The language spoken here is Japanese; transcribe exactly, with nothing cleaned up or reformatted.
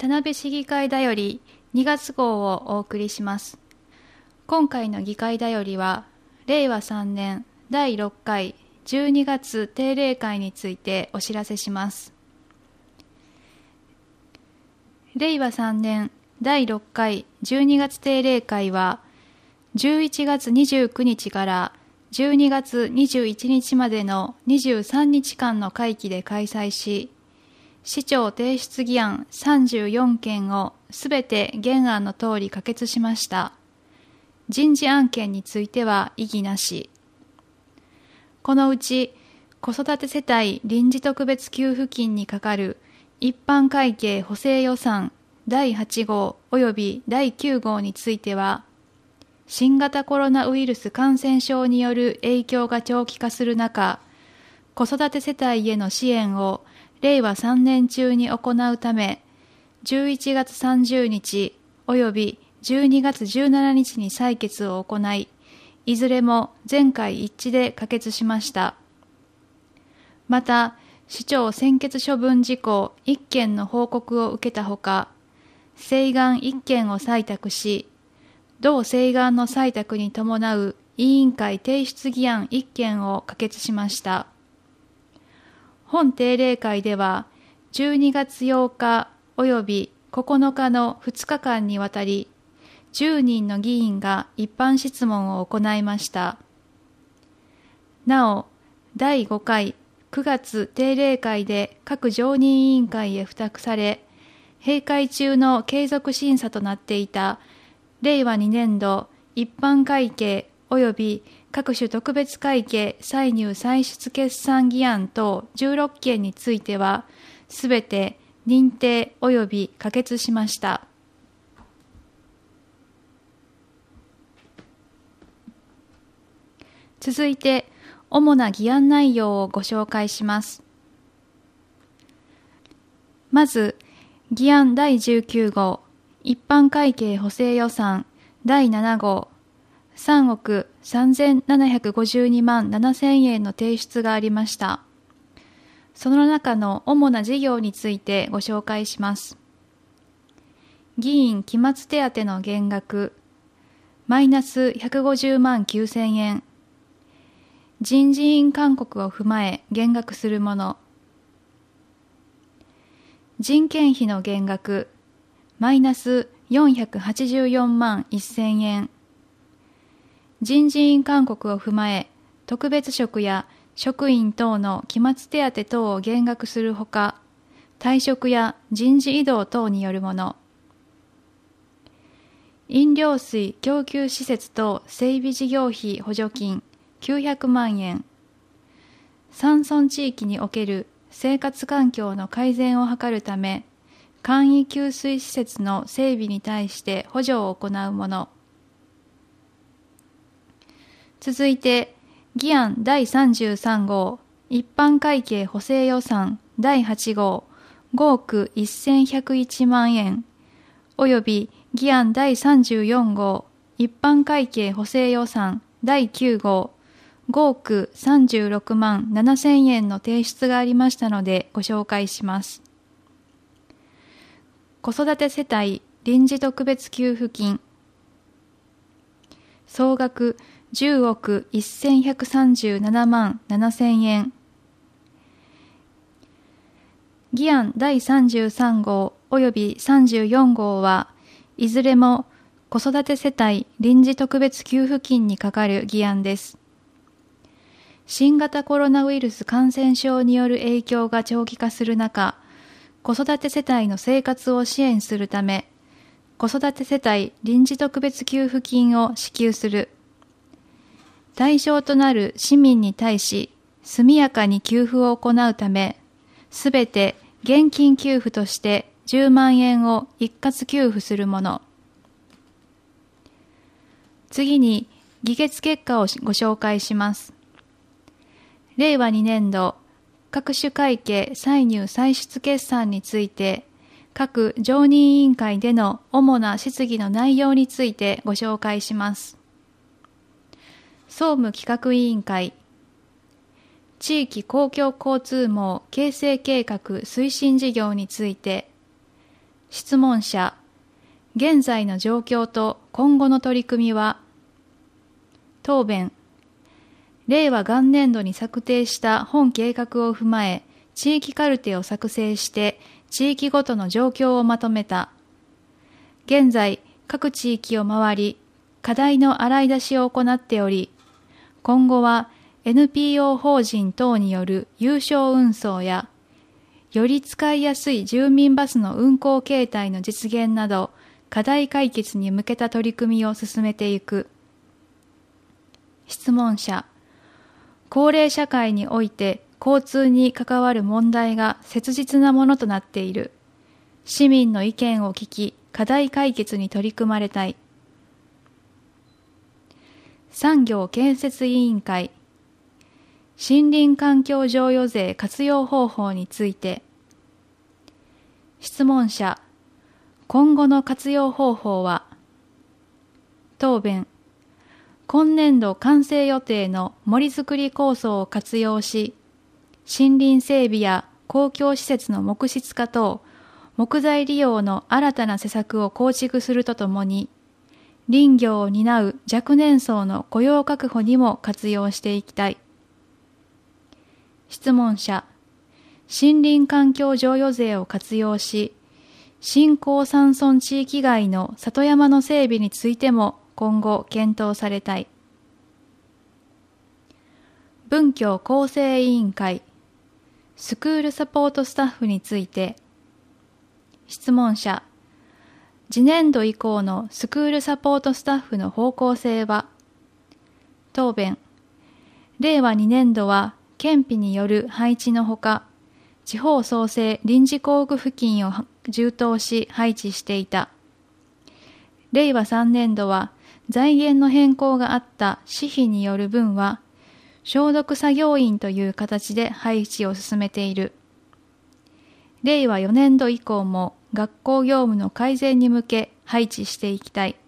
田辺市議会だよりにがつ号をお送りします。今回の議会だよりは、れいわさんねんだいろっかいじゅうにがつ定例会についてお知らせします。れいわさんねんだいろっかいじゅうにがつ定例会は、じゅういちがつにじゅうくにちからじゅうにがつにじゅういちにちまでのにじゅうさんにちかんの会期で開催し、市長提出議案さんじゅうよんけんをすべて原案の通り可決しました。人事案件については異議なし。このうち、子育て世帯臨時特別給付金にかかる一般会計補正予算だいはちごう及びだいきゅうごうについては、新型コロナウイルス感染症による影響が長期化する中、子育て世帯への支援をれいわさんねん中に行うため、じゅういちがつさんじゅうにち及びじゅうにがつじゅうしちにちに採決を行い、いずれも全会一致で可決しました。また、市長専決処分事項いっけんの報告を受けたほか、請願いっけんを採択し、同請願の採択に伴う委員会提出議案いっけんを可決しました。本定例会では、じゅうにがつようか及びここのかのふつかかんにわたり、じゅうにんの議員が一般質問を行いました。なお、だいごかいくがつ定例会で各常任委員会へ付託され、閉会中の継続審査となっていたれいわにねんど一般会計及び各種特別会計歳入歳出決算議案等じゅうろっけんについては、すべて認定及び可決しました。続いて、主な議案内容をご紹介します。まず、議案だいじゅうきゅうごう、一般会計補正予算だいななごう、さんおくさんぜんななひゃくごじゅうにまんななせんえんの提出がありました。その中の主な事業についてご紹介します。議員期末手当の減額、マイナスひゃくごじゅうまんきゅうせんえん、人事院勧告を踏まえ減額するもの、人件費の減額、マイナスよんひゃくはちじゅうよんまんせんえん、人事院勧告を踏まえ特別職や職員等の期末手当等を減額するほか、退職や人事異動等によるもの、飲料水供給施設等整備事業費補助金きゅうひゃくまんえん、山村地域における生活環境の改善を図るため、簡易給水施設の整備に対して補助を行うもの。続いて、議案だいさんじゅうさんごう、一般会計補正予算だいはちごう、ごおくせんひゃくいちまんえん、および議案だいさんじゅうよんごう、一般会計補正予算だいきゅうごう、ごおくさんじゅうろくまんななせんえんの提出がありましたのでご紹介します。子育て世帯臨時特別給付金、総額じゅうおくせんひゃくさんじゅうななまんななせんえん。議案だいさんじゅうさんごうおよびさんじゅうよんごうはいずれも子育て世帯臨時特別給付金にかかる議案です。新型コロナウイルス感染症による影響が長期化する中、子育て世帯の生活を支援するため、子育て世帯臨時特別給付金を支給する。対象となる市民に対し、速やかに給付を行うため、すべて現金給付としてじゅうまんえんを一括給付するもの。次に、議決結果をご紹介します。れいわにねんど、各種会計歳入歳出決算について、各常任委員会での主な質疑の内容についてご紹介します。総務企画委員会、地域公共交通網形成計画推進事業について、 質問者、現在の状況と今後の取り組みは？答弁、令和元年度に策定した本計画を踏まえ、地域カルテを作成して地域ごとの状況をまとめた。現在、各地域を回り、課題の洗い出しを行っており、今後は エヌピーオー 法人等による有償運送や、より使いやすい住民バスの運行形態の実現など、課題解決に向けた取り組みを進めていく。質問者、高齢社会において交通に関わる問題が切実なものとなっている。市民の意見を聞き、課題解決に取り組まれたい。産業建設委員会、森林環境譲与税活用方法について。質問者、今後の活用方法は？答弁、今年度完成予定の森づくり構想を活用し、森林整備や公共施設の木質化等、木材利用の新たな施策を構築するとともに、林業を担う若年層の雇用確保にも活用していきたい。質問者、森林環境譲与税を活用し、新興山村地域外の里山の整備についても今後検討されたい。文教構成委員会、スクールサポートスタッフについて。質問者、次年度以降のスクールサポートスタッフの方向性は？答弁、令和にねん度は県費による配置のほか、地方創生臨時交付付近を充当し配置していた。令和さんねん度は財源の変更があった私費による分は、消毒作業員という形で配置を進めている。令和よねん度以降も学校業務の改善に向け配置していきたい。